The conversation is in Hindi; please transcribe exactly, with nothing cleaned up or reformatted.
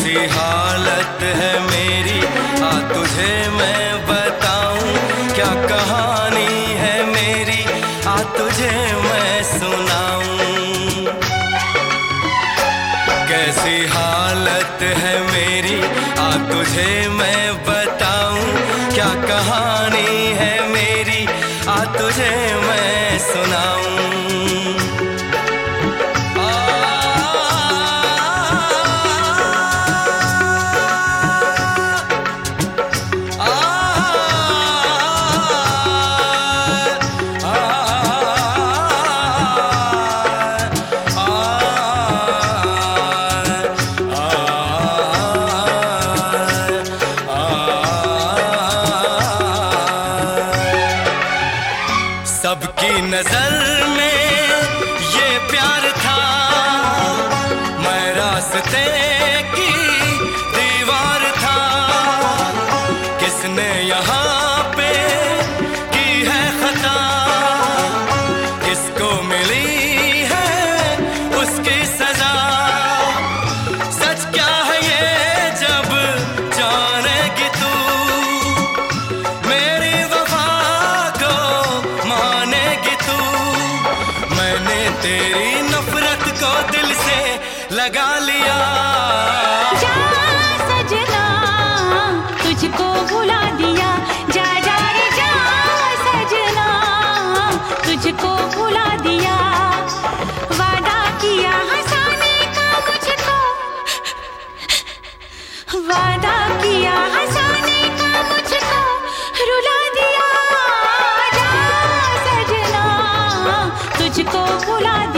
कैसी हालत है मेरी, आ तुझे मैं बताऊं, क्या कहानी है मेरी, आ तुझे मैं सुनाऊं। कैसी हालत है मेरी, आ तुझे मैं बताऊं, क्या कहानी है मेरी, आ तुझे मैं सुनाऊं। सबकी नजर में ये प्यार था, मैं रास्ते की दीवार था। किसने यहाँ पे की है खता, किसको मिली है उसकी सजा। सच क्या है ये जब जानेगी तू, मेरी वफा को मानेगी तू। मैंने तेरी नफरत को दिल से लगा लिया। जा सजना तुझको भुला दिया, जा जा रे जा सजना तुझको भुला दिया। वादा किया हंसाने का मुझको, वादा किया हंसाने का मुझको रुला दिया। जा सजना तुझको भुला दिया।